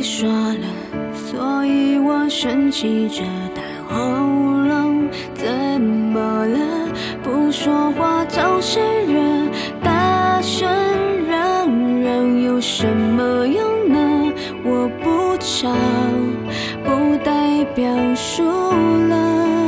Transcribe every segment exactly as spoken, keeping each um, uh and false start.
说了，所以我生气着大喉咙。怎么了？不说话找谁惹？大声嚷嚷有什么用呢？我不吵，不代表输了。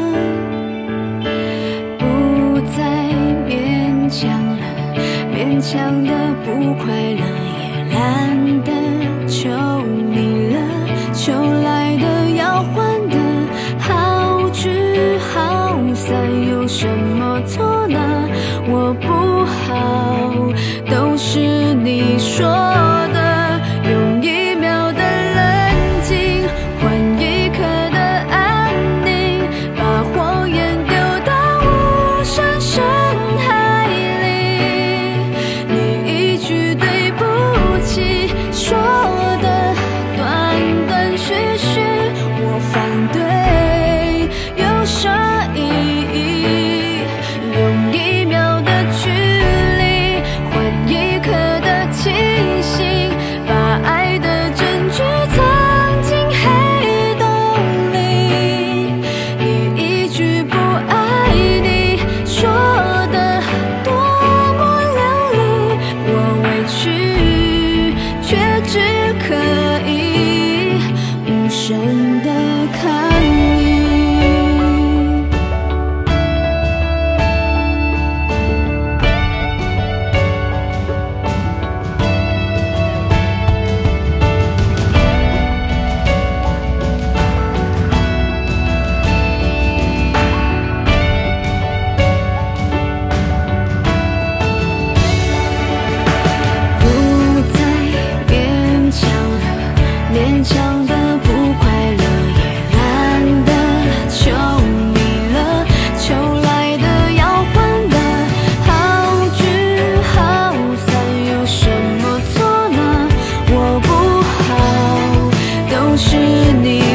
不再勉强了，勉强的不快乐，也懒得求你了，求来的要还的，好聚好散有什么错呢？我不好，都是你说的，用一秒的冷静换一刻的安宁，把谎言丢到无声深海里。你一句对不起说的断断续续，我反对有啥意义？用一秒的距离换一刻的清醒，把爱的证据藏进黑洞里。你一句不爱你说的多么流利，我委屈却只可以无声的抗议。不再勉强了，勉强的不快乐，也懒得求你了，求来的要还的，好聚好散有什么错呢？我不好，都是你